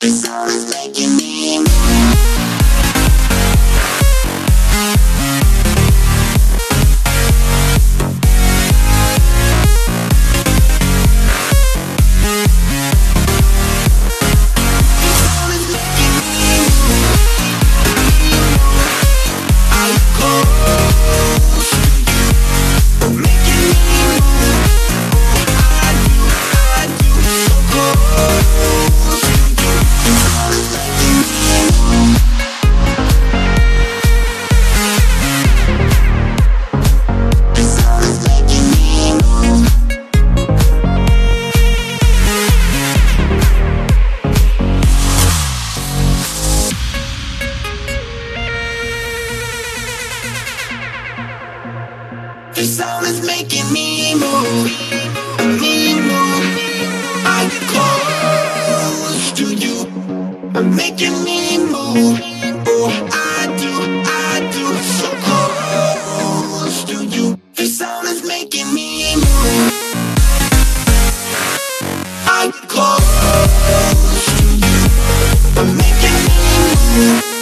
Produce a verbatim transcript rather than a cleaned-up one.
The sound is making me move. The sound is making me move, me move. I get close to you, I'm making me move. Oh, I do, I do, so close to you. The sound is making me move. I get close to you, I'm making me move.